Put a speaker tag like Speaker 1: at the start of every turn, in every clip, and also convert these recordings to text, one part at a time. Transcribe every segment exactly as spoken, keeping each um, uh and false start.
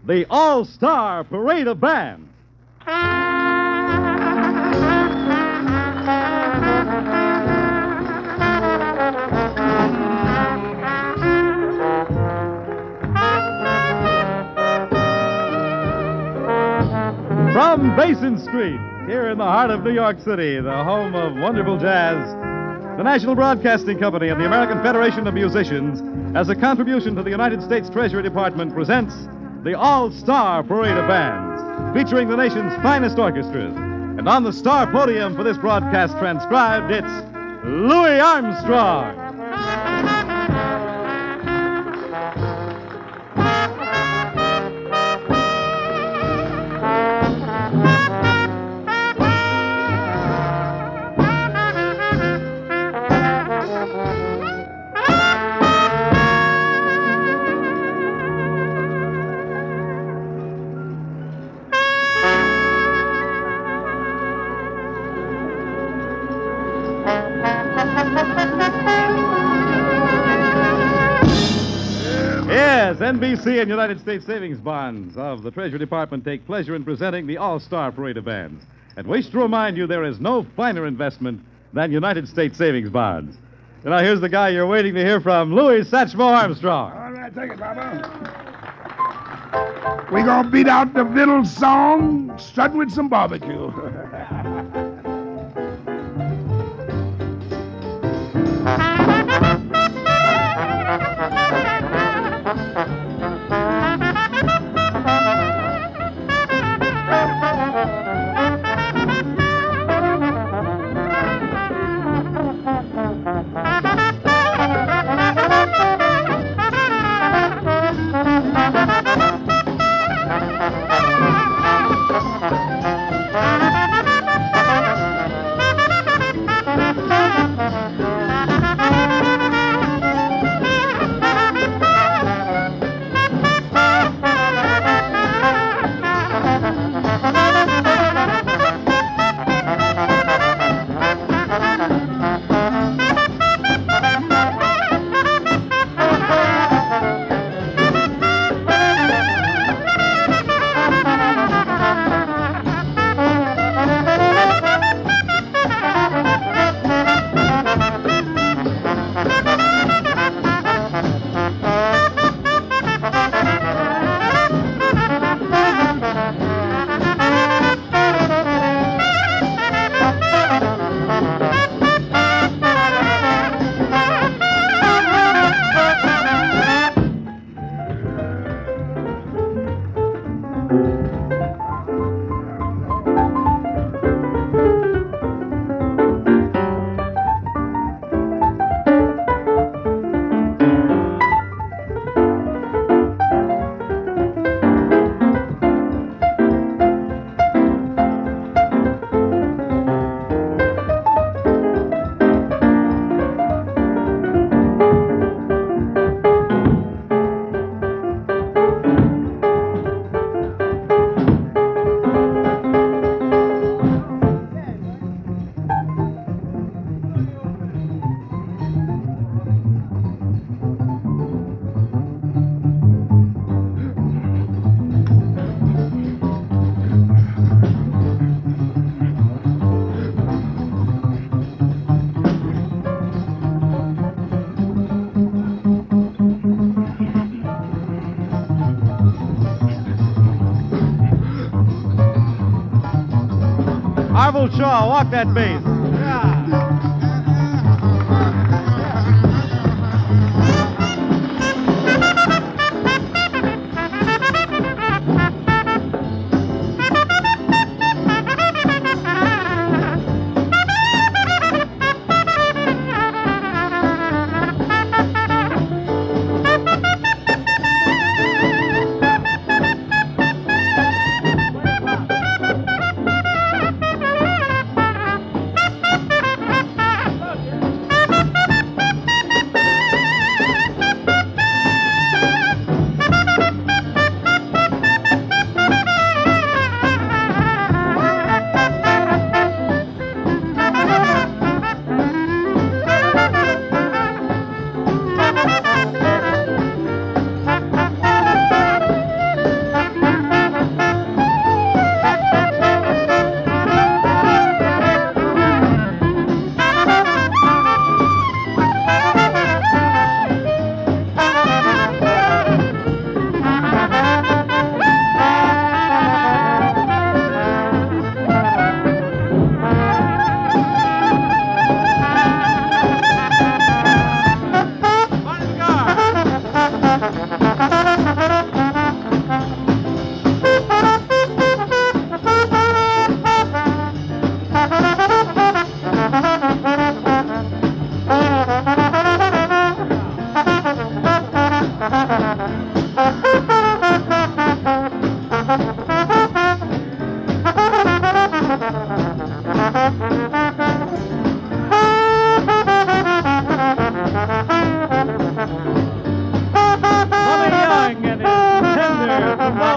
Speaker 1: the All-Star Parade of Bands. From Basin Street, here in the heart of New York City, the home of wonderful jazz, the National Broadcasting Company and the American Federation of Musicians, as a contribution to the United States Treasury Department, presents the All-Star Parade of Bands, featuring the nation's finest orchestras. And on the star podium for this broadcast transcribed, it's Louis Armstrong. Yes, N B C and United States Savings Bonds of the Treasury Department take pleasure in presenting the All-Star Parade of Bands. And wish to remind you there is no finer investment than United States Savings Bonds. And now here's the guy you're waiting to hear from, Louis Satchmo Armstrong.
Speaker 2: All right, take it, Papa. We're going to beat out the fiddle song, strutting with some barbecue.
Speaker 1: Arvil Shaw, walk that bass. Yeah.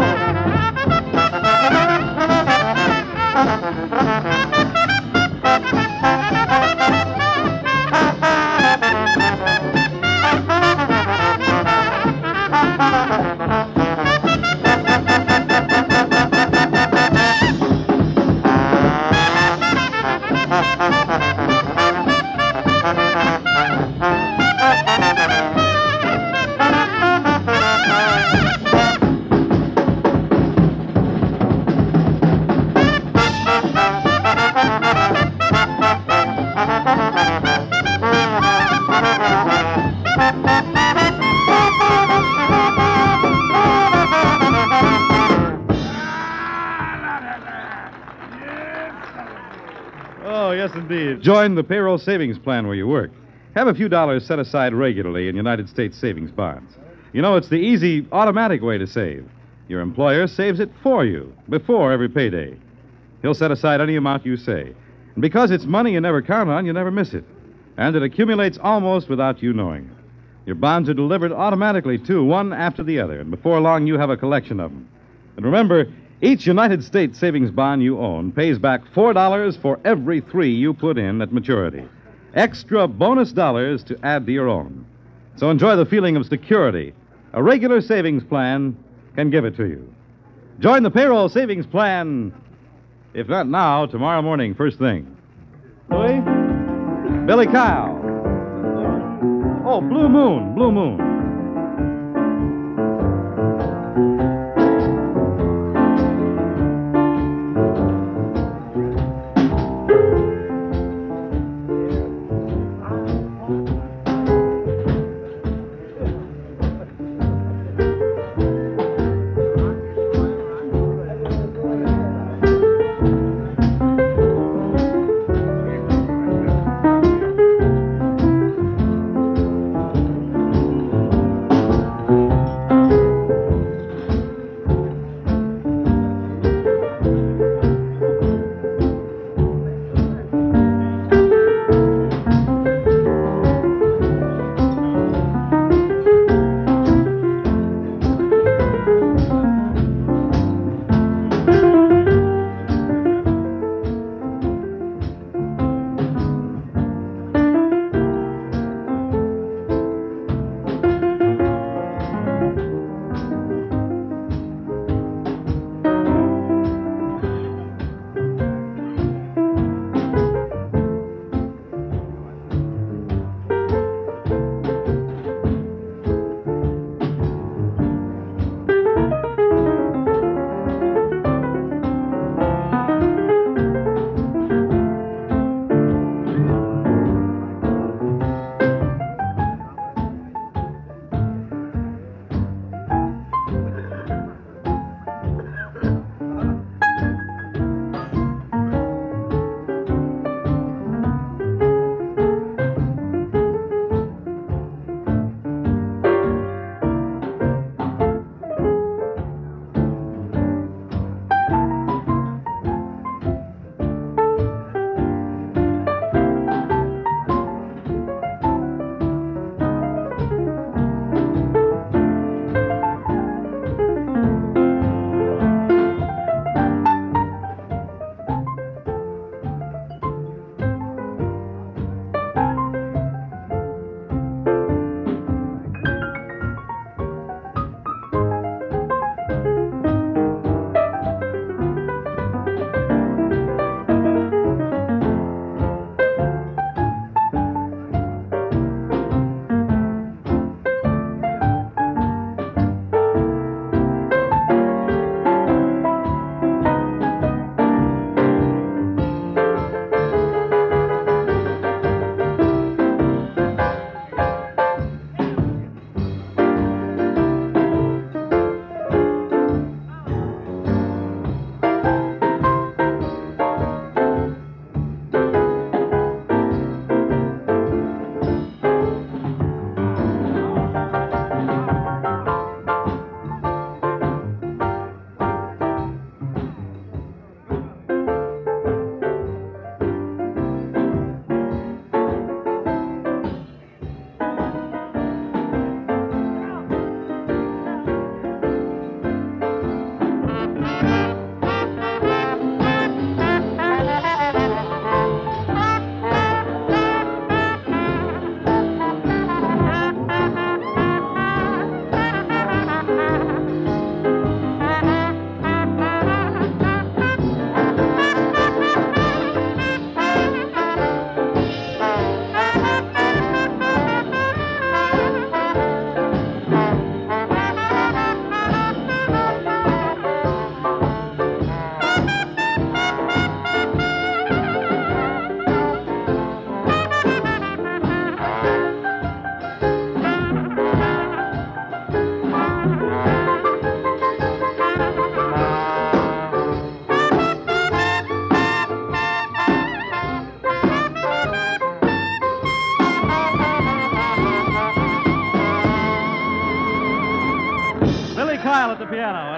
Speaker 1: Oh, yes, indeed. Join the payroll savings plan where you work. Have a few dollars set aside regularly in United States savings bonds. You know, it's the easy, automatic way to save. Your employer saves it for you before every payday. He'll set aside any amount you say. And because it's money you never count on, you never miss it. And it accumulates almost without you knowing it. Your bonds are delivered automatically, too, one after the other. And before long, you have a collection of them. And remember, each United States savings bond you own pays back four dollars for every three you put in at maturity. Extra bonus dollars to add to your own. So enjoy the feeling of security. A regular savings plan can give it to you. Join the payroll savings plan, if not now, tomorrow morning, first thing. Louis? Billy Kyle. Oh, Blue Moon, Blue Moon.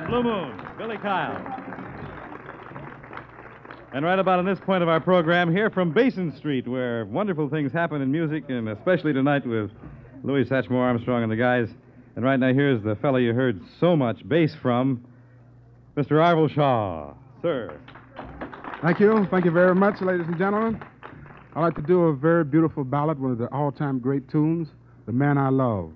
Speaker 1: Blue Moon, Billy Kyle. And right about on this point of our program, here from Basin Street, where wonderful things happen in music, and especially tonight with Louis Satchmo Armstrong and the guys. And right now, here's the fellow you heard so much bass from, Mister Arvell Shaw. Sir.
Speaker 3: Thank you. Thank you very much, ladies and gentlemen. I'd like to do a very beautiful ballad, one of the all-time great tunes, The Man I Love.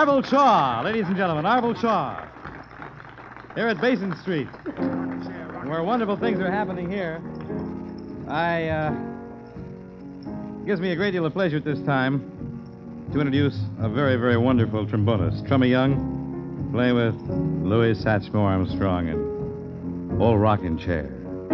Speaker 1: Arvell Shaw, ladies and gentlemen, Arvell Shaw. Here at Basin Street, where wonderful things are happening here. I, uh, it gives me a great deal of pleasure at this time to introduce a very, very wonderful trombonist, Trummy Young, playing with Louis Satchmo Armstrong and Old Rockin' Chair.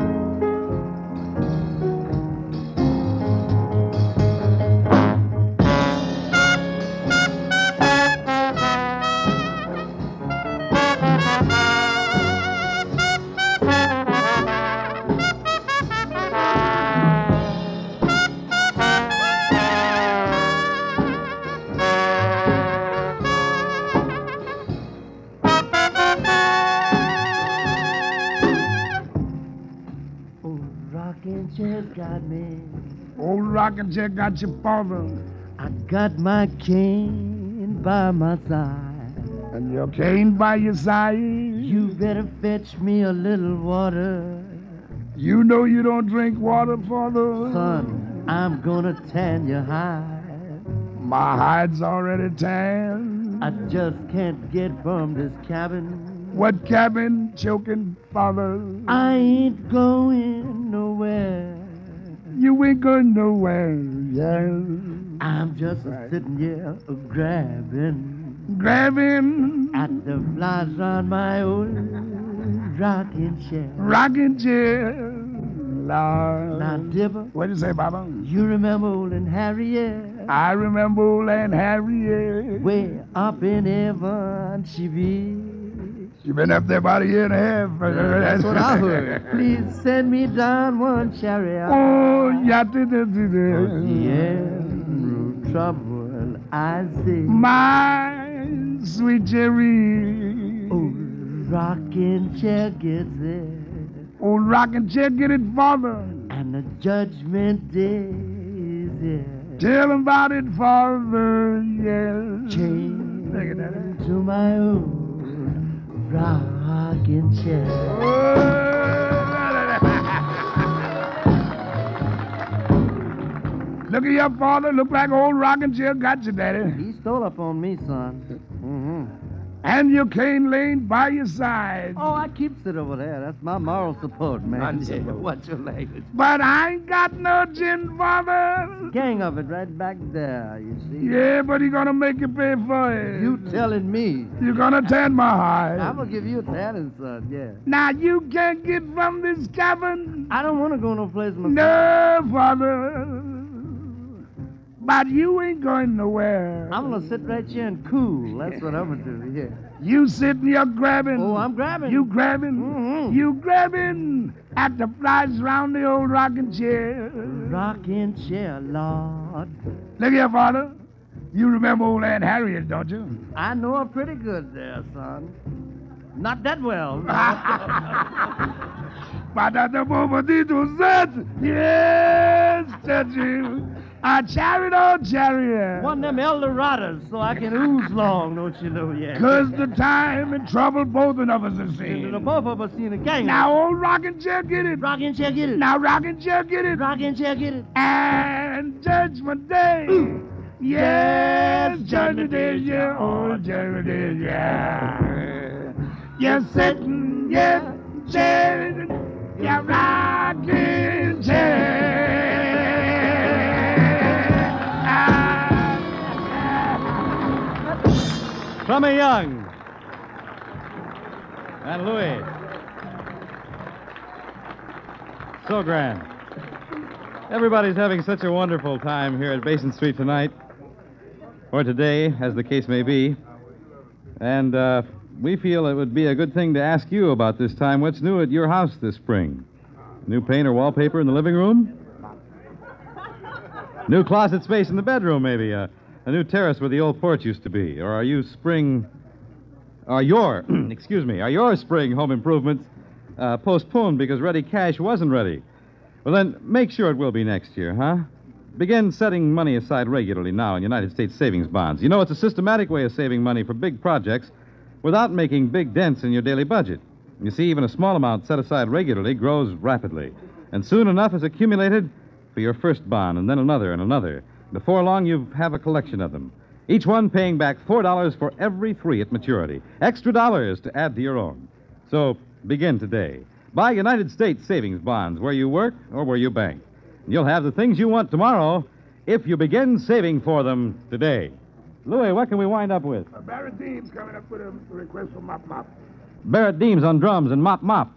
Speaker 4: Got me.
Speaker 2: Old rocking chair got your father.
Speaker 4: I got my cane by my side.
Speaker 2: And your cane by your side.
Speaker 4: You better fetch me a little water.
Speaker 2: You know you don't drink water, father.
Speaker 4: Son, I'm gonna tan your hide.
Speaker 2: My hide's already tanned.
Speaker 4: I just can't get from this cabin.
Speaker 2: What cabin, choking, father?
Speaker 4: I ain't going nowhere.
Speaker 2: You ain't going nowhere, yeah.
Speaker 4: I'm just
Speaker 2: Right.
Speaker 4: sitting here grabbing
Speaker 2: Grabbing
Speaker 4: at the flies on my old rocking chair.
Speaker 2: rocking chair, Lord.
Speaker 4: Now, Dipper,
Speaker 2: What'd you say, Papa?
Speaker 4: you remember old and Harriet?
Speaker 2: I remember old Aunt Harriet.
Speaker 4: Way up in heaven she be.
Speaker 2: She been up there about a year and a half.
Speaker 4: That's what I heard. Please send me down one chariot.
Speaker 2: Oh, yeah, da, da, da,
Speaker 4: The
Speaker 2: da.
Speaker 4: end of trouble I see.
Speaker 2: My sweet Jerry.
Speaker 4: Oh, rocking chair gets it.
Speaker 2: Old rocking chair, get it, father.
Speaker 4: And the judgment day is here.
Speaker 2: Tell him about it, father, yeah.
Speaker 4: Chain
Speaker 2: Look at that.
Speaker 4: to my old rocking chair.
Speaker 2: Look at your father. Look like old rocking chair got you, Daddy.
Speaker 4: He stole up on me, son. Mm-hmm.
Speaker 2: And your cane laying by your side.
Speaker 4: Oh, I keeps it over there. That's my moral support, man.
Speaker 2: Moral support.
Speaker 4: What's your language?
Speaker 2: But I ain't got no gin, father.
Speaker 4: Gang of it right back there, you see.
Speaker 2: Yeah, but he gonna make you pay for it.
Speaker 4: You telling me.
Speaker 2: You gonna tan my hide.
Speaker 4: I'm going to give you a tanning, son, yeah.
Speaker 2: Now you can't get from this cabin.
Speaker 4: I don't want to go no place myself.
Speaker 2: No, father. But you ain't going nowhere.
Speaker 4: I'm going to sit right here and cool. That's what I'm going to do, yeah.
Speaker 2: You sitting here grabbing.
Speaker 4: Oh, I'm grabbing.
Speaker 2: You grabbing.
Speaker 4: Mhm.
Speaker 2: You grabbing at the flies round the old rocking chair.
Speaker 4: Rocking chair, Lord.
Speaker 2: Look here, father. You remember old Aunt Harriet, don't you?
Speaker 4: I know her pretty good there, son. Not that well.
Speaker 2: Patata bombadito zet. Yes, Chachi. A chariot, old chariot.
Speaker 4: One of them Eldorados, so I can ooze long, don't you know, yeah.
Speaker 2: Cause the time and trouble both of us have
Speaker 4: And
Speaker 2: seen.
Speaker 4: the both of us seen a gang.
Speaker 2: Now old rocking chair, get it.
Speaker 4: Rocking chair, get it.
Speaker 2: Now rocking chair, get it.
Speaker 4: Rocking chair, get it.
Speaker 2: And Judgment Day. Yes, Judgment Day, yeah, oh, Judgment Day, yeah. You're sitting, yeah, chair, you're rocking chair.
Speaker 1: Trummy Young and Louis. So grand. Everybody's having such a wonderful time here at Basin Street tonight, or today, as the case may be. And uh, we feel it would be a good thing to ask you about this time. What's new at your house this spring? New paint or wallpaper in the living room? New closet space in the bedroom, maybe. Uh, a new terrace where the old porch used to be. Or are you spring... Are your... excuse me. Are your spring home improvements uh, postponed because ready cash wasn't ready? Well, then, make sure it will be next year, huh? Begin setting money aside regularly now in United States savings bonds. You know, it's a systematic way of saving money for big projects without making big dents in your daily budget. You see, even a small amount set aside regularly grows rapidly, and soon enough is accumulated for your first bond, and then another and another. Before long, you have a collection of them. each one paying back four dollars for every three at maturity. Extra dollars to add to your own. So begin today. Buy United States savings bonds where you work or where you bank. And you'll have the things you want tomorrow if you begin saving for them today. Louis, what can we wind up with?
Speaker 2: Uh, Barrett Dean's coming up with a request for Mop Mop.
Speaker 1: Barrett Deems on drums and Mop Mop.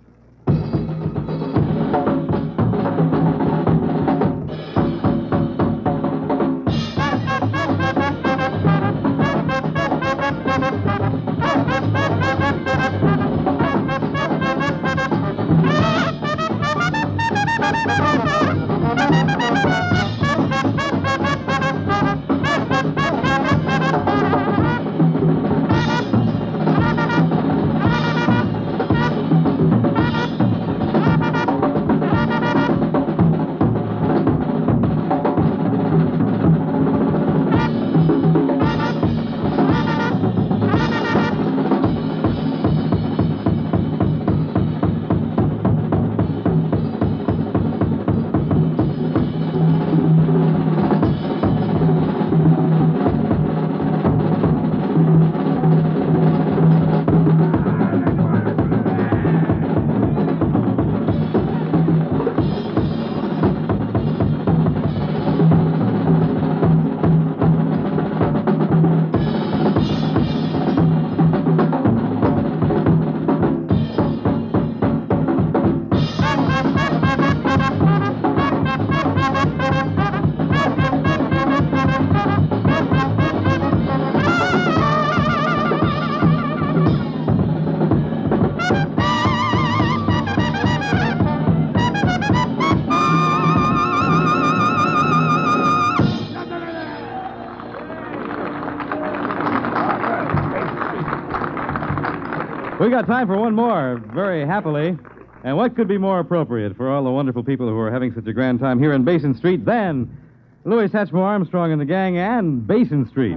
Speaker 1: We got time for one more, very happily. And what could be more appropriate for all the wonderful people who are having such a grand time here in Basin Street than Louis Satchmo Armstrong and the gang and Basin Street?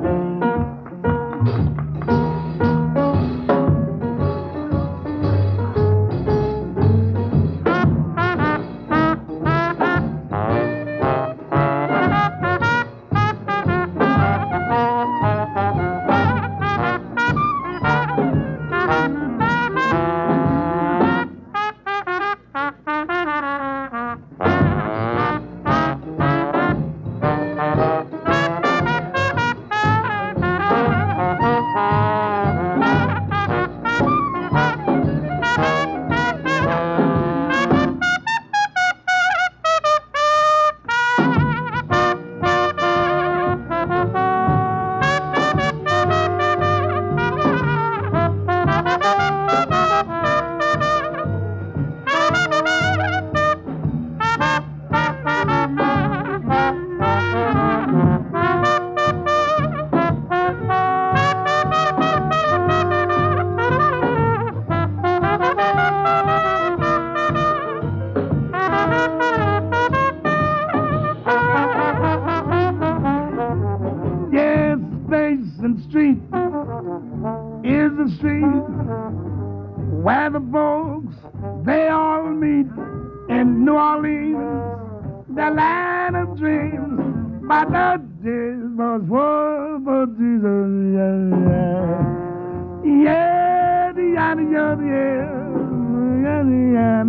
Speaker 2: Where the folks, they all meet in New Orleans, the land of dreams. But the days was one for Jesus, yeah, yeah, yeah, the yeah, yeah, yeah, yeah.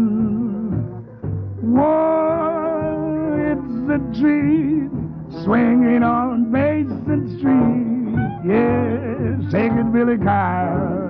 Speaker 2: Whoa, it's a treat swinging on Basin Street, yeah, take it, Billy Kyle.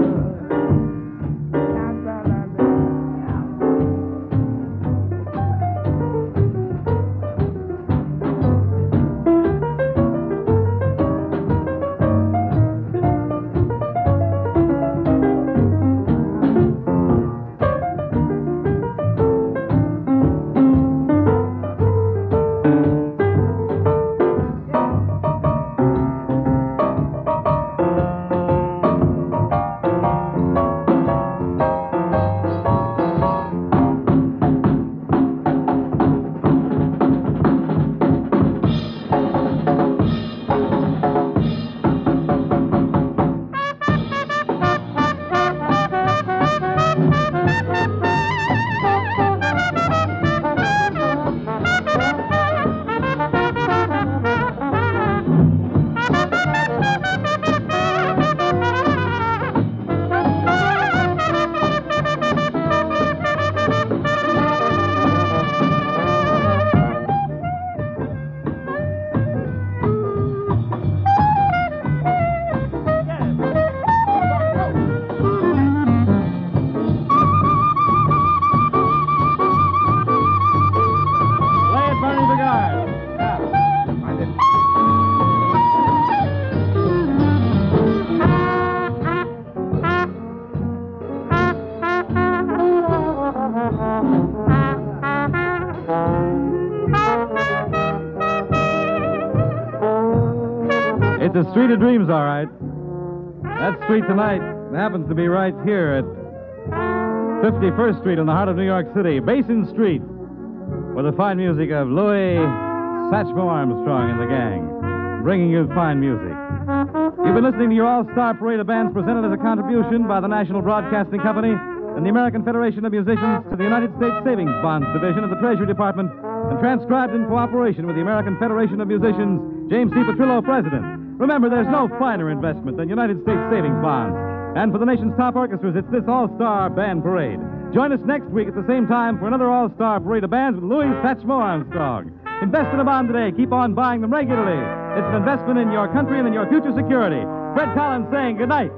Speaker 1: the Street of Dreams, all right. That street tonight happens to be right here at fifty-first Street in the heart of New York City, Basin Street, with the fine music of Louis Satchmo Armstrong and the gang, bringing you fine music. You've been listening to your all-star parade of bands presented as a contribution by the National Broadcasting Company and the American Federation of Musicians to the United States Savings Bonds Division of the Treasury Department, and transcribed in cooperation with the American Federation of Musicians, James C. Petrillo, President. Remember, there's no finer investment than United States Savings Bonds. And for the nation's top orchestras, it's this all-star band parade. Join us next week at the same time for another all-star parade of bands with Louis Satchmo Armstrong. Invest in a bond today. Keep on buying them regularly. It's an investment in your country and in your future security. Fred Collins saying good night.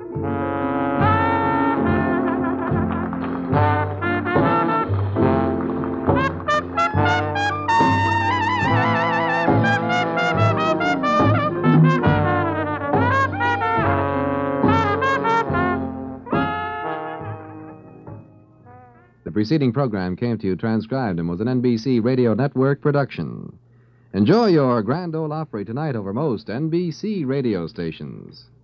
Speaker 5: The preceding program came to you transcribed and was an N B C Radio Network production. Enjoy your Grand Ole Opry tonight over most N B C radio stations.